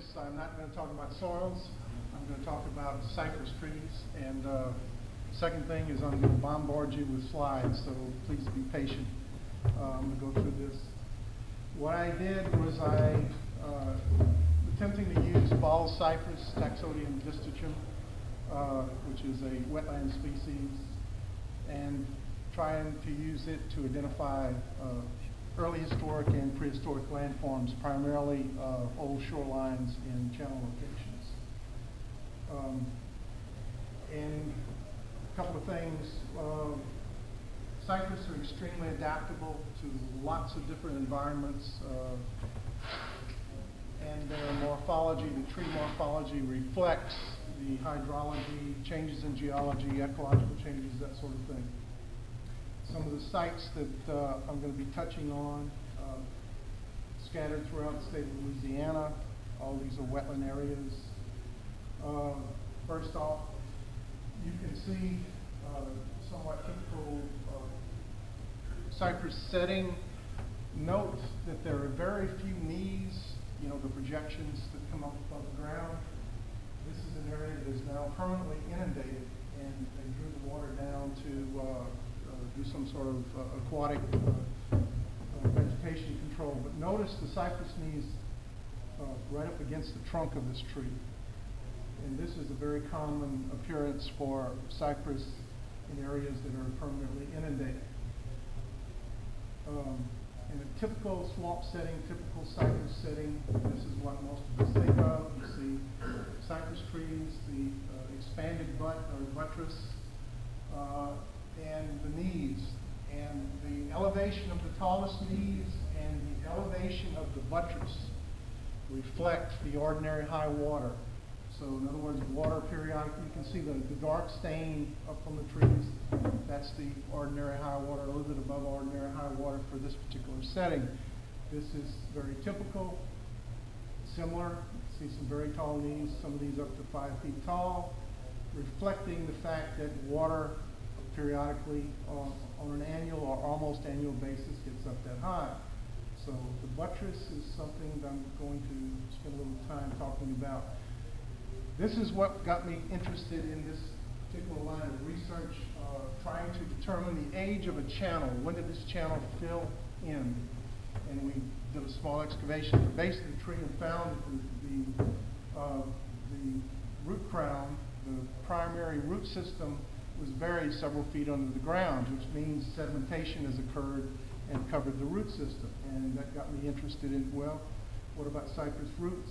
I'm not going to talk about soils. I'm going to talk about cypress trees. And second thing is I'm going to bombard you with slides, so please be patient. I'm going to go through this. What I did was attempting to use bald cypress, Taxodium distichum, which is a wetland species, and trying to use it to identify early historic and prehistoric landforms, primarily old shorelines and channel locations. And a couple of things. Cypress are extremely adaptable to lots of different environments, and their morphology, the tree morphology, reflects the hydrology, changes in geology, ecological changes, that sort of thing. Some of the sites that I'm going to be touching on, scattered throughout the state of Louisiana. All these are wetland areas. First off, you can see somewhat typical cypress setting. Note that there are very few knees, you know, the projections that come up above the ground. This is an area that is now permanently inundated, and they drew the water down to do some sort of aquatic vegetation control. But notice the cypress knees right up against the trunk of this tree. And this is a very common appearance for cypress in areas that are permanently inundated. In a typical swamp setting, typical cypress setting, this is what most of us think of. You see cypress trees, the expanded butt or buttress, and the knees. And the elevation of the tallest knees and the elevation of the buttress reflect the ordinary high water. So in other words, water periodically, you can see the dark stain up on the trees. That's the ordinary high water, a little bit above ordinary high water for this particular setting. This is very typical. Similar, see some very tall knees, some of these up to 5 feet tall, reflecting the fact that water periodically on an annual or almost annual basis gets up that high. So the buttress is something that I'm going to spend a little time talking about. This is what got me interested in this particular line of research, trying to determine the age of a channel. When did this channel fill in? And we did a small excavation at the base of the tree and found that the root crown, the primary root system, was buried several feet under the ground, which means sedimentation has occurred and covered the root system. And that got me interested in, well, what about cypress roots?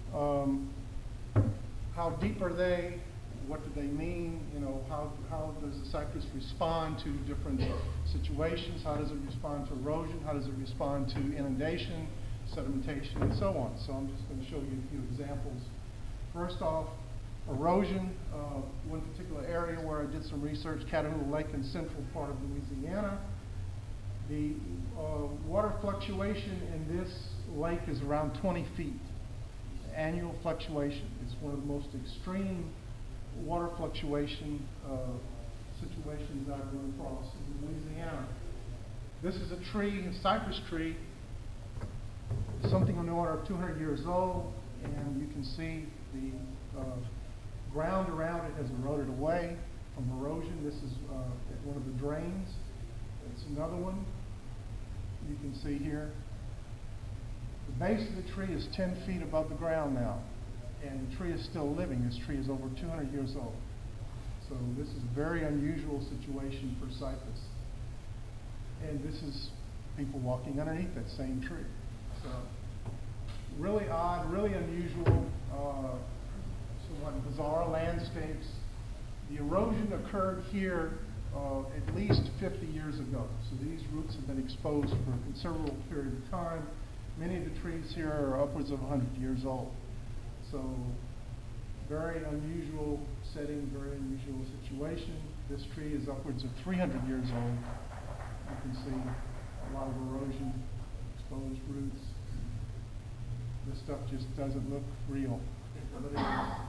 How deep are they? What do they mean? You know, how does the cypress respond to different situations? How does it respond to erosion? How does it respond to inundation, sedimentation, and so on? So I'm just going to show you a few examples. First off, erosion. One particular area where I did some research, Catahoula Lake in central part of Louisiana. The water fluctuation in this lake is around 20 feet. Annual fluctuation. It's one of the most extreme water fluctuation situations I've run across in Louisiana. This is a tree, a cypress tree, something on the order of 200 years old, and you can see the ground around it has eroded away from erosion. This is one of the drains. It's another one. You can see here. The base of the tree is 10 feet above the ground now, and the tree is still living. This tree is over 200 years old. So this is a very unusual situation for cypress. And this is people walking underneath that same tree. So really odd, really unusual, somewhat bizarre landscapes. The erosion occurred here at least 50 years ago. So these roots have been exposed for a considerable period of time. Many of the trees here are upwards of 100 years old. So very unusual setting, very unusual situation. This tree is upwards of 300 years old. You can see a lot of erosion, exposed roots. This stuff just doesn't look real. But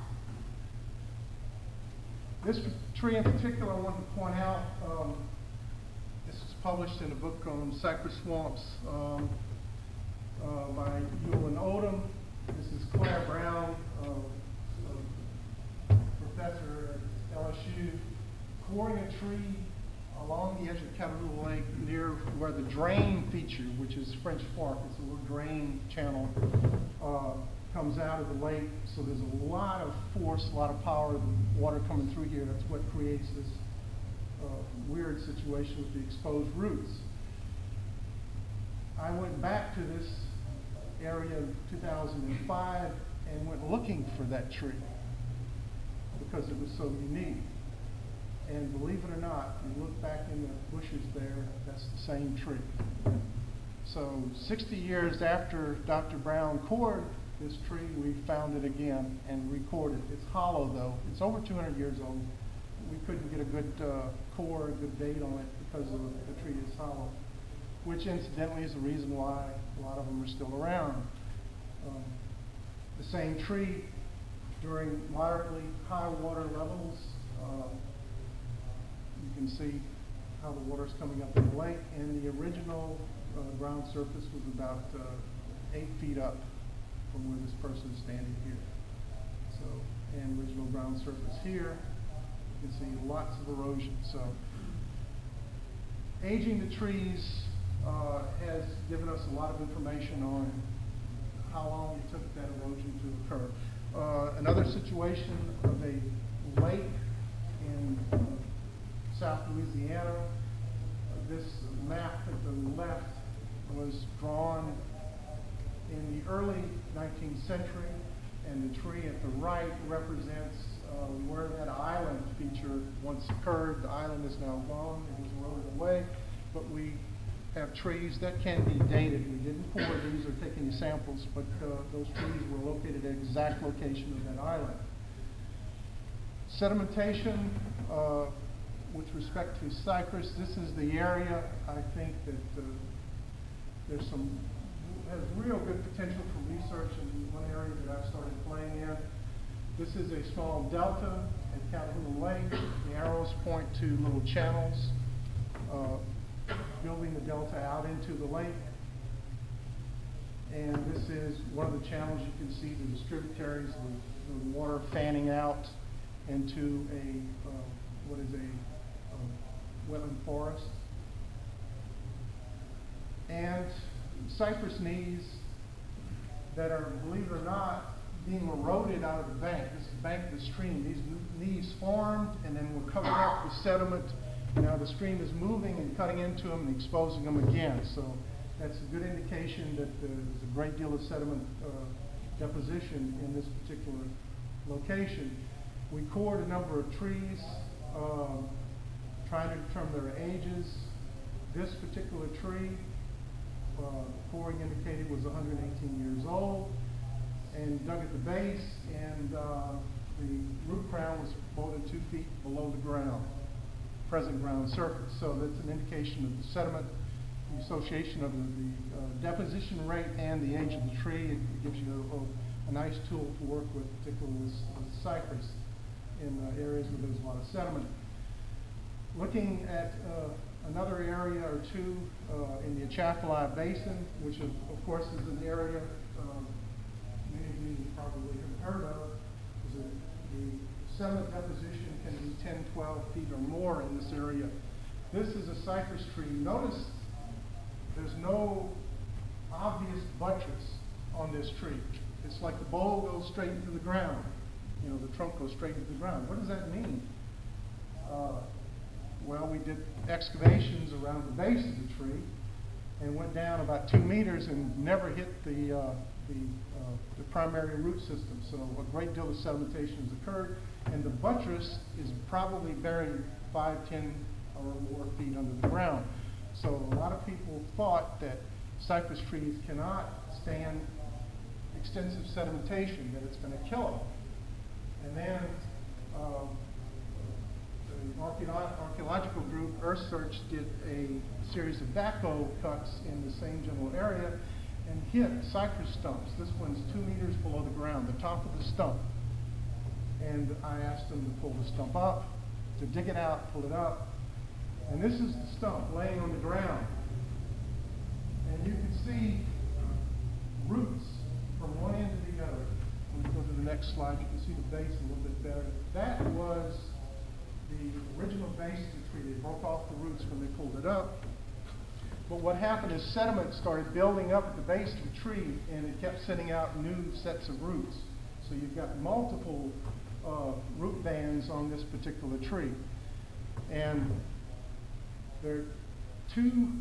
this tree in particular I wanted to point out, this was published in a book on cypress swamps by Yule and Odom. This is is Claire Brown, professor at LSU, coring a tree along the edge of Catalina Lake near where the drain feature, which is French Fork, it's a little drain channel, comes out of the lake. So there's a lot of force, a lot of power, the water coming through here. That's what creates this weird situation with the exposed roots. I went back to this area in 2005 and went looking for that tree because it was so unique. And believe it or not, you look back in the bushes there, that's the same tree. So 60 years after Dr. Brown cored this tree, we found it again and recorded. It's hollow though. It's over 200 years old. We couldn't get a good core, a good date on it because of the tree is hollow, which incidentally is the reason why a lot of them are still around. The same tree during moderately high water levels, you can see how the water is coming up in the lake, and the original ground surface was about 8 feet up from where this person is standing here. So, and original ground surface here, you can see lots of erosion. So, aging the trees has given us a lot of information on how long it took that erosion to occur. Another situation of a lake in South Louisiana. This map at the left was drawn in the early 19th century, and the tree at the right represents where that island feature once occurred. The island is now gone, it was eroded away, but we have trees that can be dated. We didn't pour these or take any samples, but those trees were located at the exact location of that island. Sedimentation, with respect to cypress, this is the area I think that there's has real good potential for research in one area that I've started playing in. This is a small delta at Catalina Lake. The arrows point to little channels building the delta out into the lake. And this is one of the channels. You can see the distributaries, the water fanning out into a what is a wetland forest. And cypress knees that are, believe it or not, being eroded out of the bank. This is the bank of the stream. These knees formed and then were covered up with sediment. Now the stream is moving and cutting into them and exposing them again. So that's a good indication that there's a great deal of sediment deposition in this particular location. We cored a number of trees, trying to determine their ages. This particular tree, coring indicated was 118 years old, and dug at the base, and the root crown was more than 2 feet below the ground, present ground surface. So that's an indication of the sediment, the association of the deposition rate and the age of the tree. It gives you a nice tool to work with, particularly with cypress in areas where there's a lot of sediment. Looking at another area or two in the Atchafalaya Basin, which of course is an area many of you probably have heard of. The sediment deposition can be 10, 12 feet or more in this area. This is a cypress tree. Notice there's no obvious buttress on this tree. It's like the bole goes straight into the ground. You know, the trunk goes straight into the ground. What does that mean? Well, we did excavations around the base of the tree and went down about 2 meters and never hit the primary root system. So a great deal of sedimentation has occurred, and the buttress is probably buried 5, 10 or more feet under the ground. So a lot of people thought that cypress trees cannot stand extensive sedimentation, that it's going to kill them. And then the archaeological group, Earth Search, did a series of backhoe cuts in the same general area and hit cypress stumps. This one's 2 meters below the ground, the top of the stump. And I asked them to pull the stump up, to dig it out, pull it up. And this is the stump laying on the ground. And you can see roots from one end to the other. next slide, you can see the base a little bit better. That was the original base of the tree. They broke off the roots when they pulled it up. But what happened is sediment started building up at the base of the tree, and it kept sending out new sets of roots. So you've got multiple root bands on this particular tree. And there are two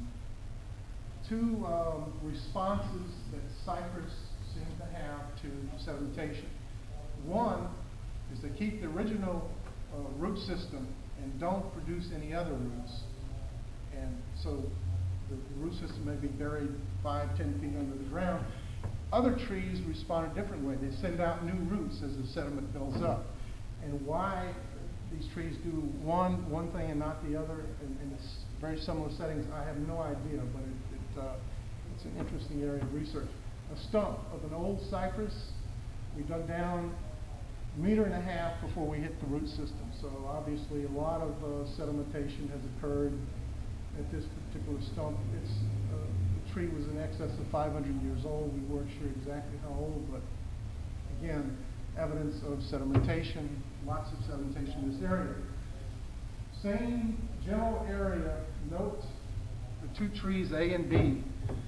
responses that cypress seem to have to sedimentation. One is they keep the original root system and don't produce any other roots. And so the root system may be buried 5, 10 feet under the ground. Other trees respond a different way. They send out new roots as the sediment builds up. And why these trees do one thing and not the other in very similar settings, I have no idea, but it's an interesting area of research. A stump of an old cypress, we dug down 1.5 meters before we hit the root system. So obviously a lot of sedimentation has occurred at this particular stump. The tree was in excess of 500 years old. We weren't sure exactly how old, but again, evidence of sedimentation, lots of sedimentation in this area. Same general area, note the two trees A and B.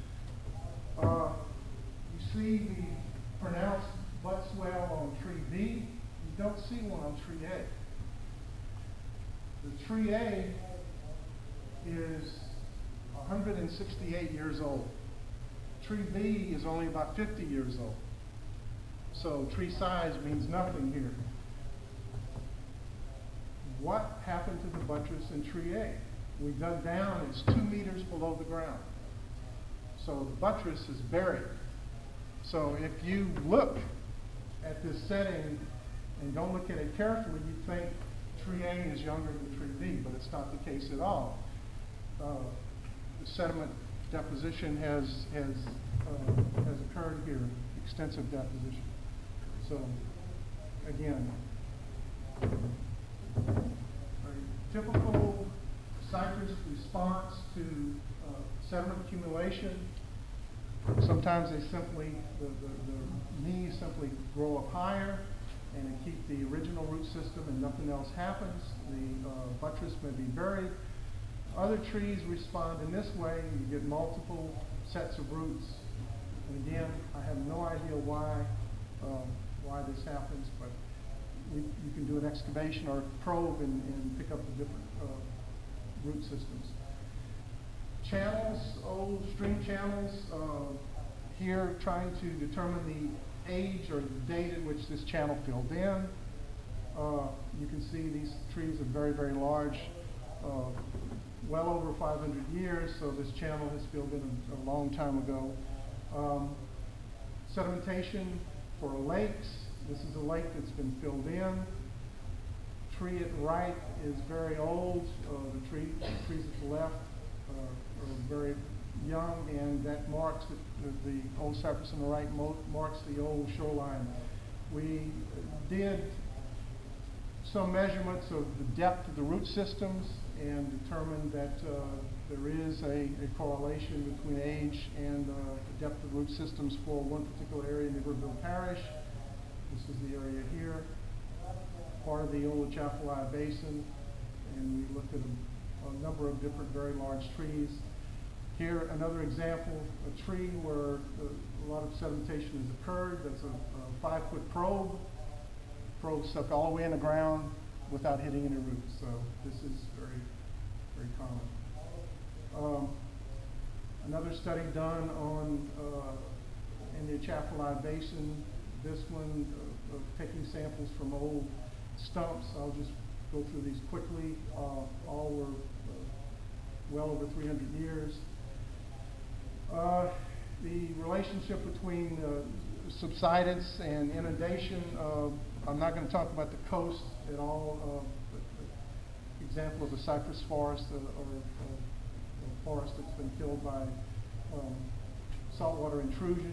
You see the pronounced butt swell on tree B. You don't see one on tree A. The tree A is 168 years old. Tree B is only about 50 years old. So tree size means nothing here. What happened to the buttress in tree A? We dug down, it's 2 meters below the ground. So the buttress is buried. So if you look at this setting and don't look at it carefully, you think tree A is younger than tree B, but it's not the case at all. The sediment deposition has occurred here, extensive deposition. So again, a typical cypress response to sediment accumulation. Sometimes they simply, the knees simply grow up higher and they keep the original root system and nothing else happens. The buttress may be buried. Other trees respond in this way. You get multiple sets of roots. And again, I have no idea why this happens, but you can do an excavation or probe and pick up the different root systems. Channels, old stream channels, here trying to determine the age or the date at which this channel filled in. You can see these trees are very, very large, well over 500 years, so this channel has filled in a long time ago. Sedimentation for lakes. This is a lake that's been filled in. Tree at the right is very old. The trees at the left are very young, and that marks the old cypress on the right marks the old shoreline. We did some measurements of the depth of the root systems and determined that there is a correlation between age and the depth of root systems for one particular area in Niverville Parish. This is the area here, part of the old Atchafalaya Basin, and we looked at a number of different very large trees. Here, another example, a tree where a lot of sedimentation has occurred. That's a 5-foot probe. Probe stuck all the way in the ground without hitting any roots. So this is very, very common. Another study done on in the Atchafalaya Basin. This one taking samples from old stumps. I'll just go through these quickly. All were well over 300 years. The relationship between subsidence and inundation. I'm not going to talk about the coast at all. But example of a cypress forest or a forest that's been killed by saltwater intrusion.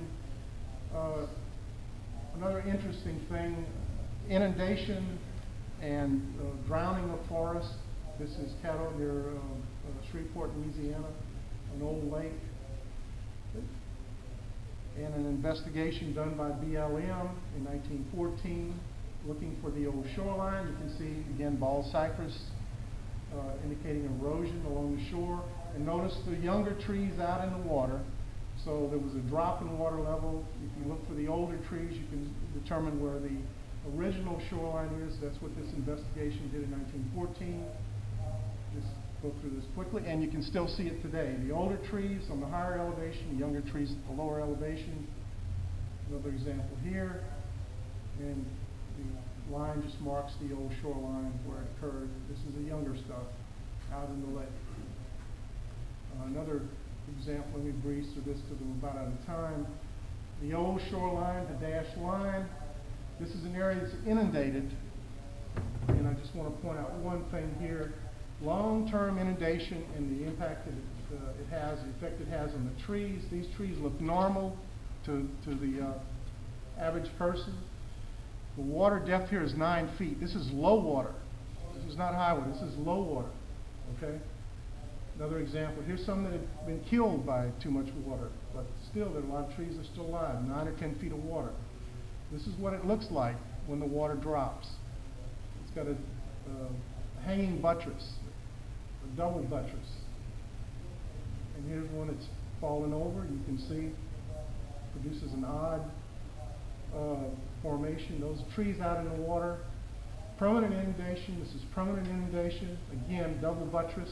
Another interesting thing, inundation and drowning of forests. This is Caddo near Shreveport, Louisiana, an old lake. and an investigation done by BLM in 1914 looking for the old shoreline. You can see, again, bald cypress indicating erosion along the shore. And notice the younger trees out in the water. So there was a drop in water level. If you look for the older trees, you can determine where the original shoreline is. That's what this investigation did in 1914. Just go through this quickly, and you can still see it today. The older trees on the higher elevation, the younger trees at the lower elevation. Another example here. And the line just marks the old shoreline where it occurred. This is the younger stuff out in the lake. Another example, let me breeze through this because I'm about out of time. The old shoreline, the dashed line. This is an area that's inundated, and I just want to point out one thing here. Long-term inundation and the impact that it has, the effect it has on the trees. These trees look normal to the average person. The water depth here is 9 feet. This is low water. This is not high water. This is low water. Okay? Another example. Here's some that have been killed by too much water, but still, there are a lot of trees that are still alive. 9 or 10 feet of water. This is what it looks like when the water drops. It's got a hanging buttress, a double buttress. And here's one that's fallen over. You can see produces an odd formation. Those trees out in the water. Permanent inundation. This is permanent inundation. Again, double buttress.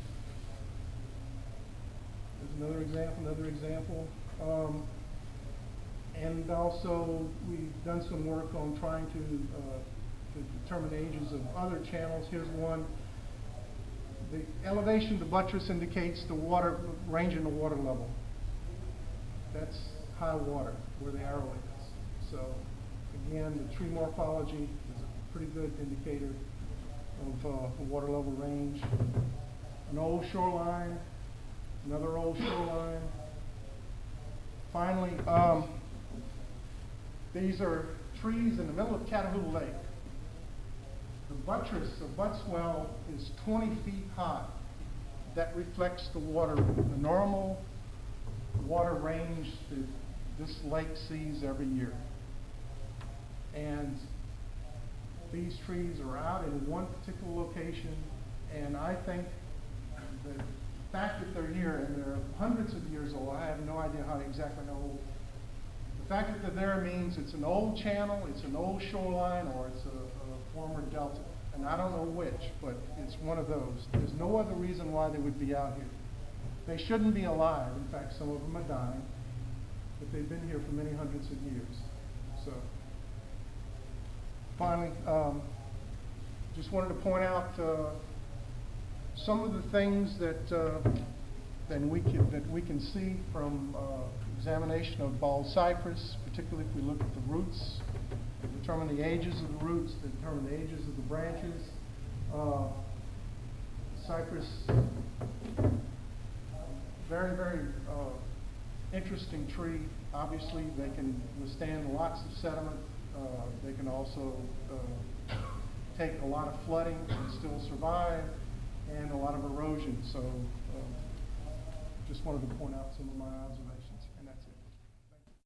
There's another example. And also, we've done some work on trying to determine the ages of other channels. Here's one. The elevation of the buttress indicates the water range in the water level. That's high water, where the arrow is. So, again, the tree morphology is a pretty good indicator of the water level range. An old shoreline, another old shoreline. Finally, these are trees in the middle of Catahoula Lake. The buttress, the butt swell, is 20 feet high. That reflects the water, the normal water range that this lake sees every year. And these trees are out in one particular location, and I think that the fact that they're here, and they're hundreds of years old, I have no idea how exactly how old. The fact that they're there means it's an old channel, it's an old shoreline, or it's a former delta. And I don't know which, but it's one of those. There's no other reason why they would be out here. They shouldn't be alive. In fact, some of them are dying. But they've been here for many hundreds of years. So, finally, just wanted to point out some of the things that we can see from examination of bald cypress, particularly if we look at the roots, determine the ages of the roots, determine the ages of the branches. Cypress, very, very interesting tree. Obviously, they can withstand lots of sediment. They can also take a lot of flooding and still survive, and a lot of erosion. So, just wanted to point out some of my observations.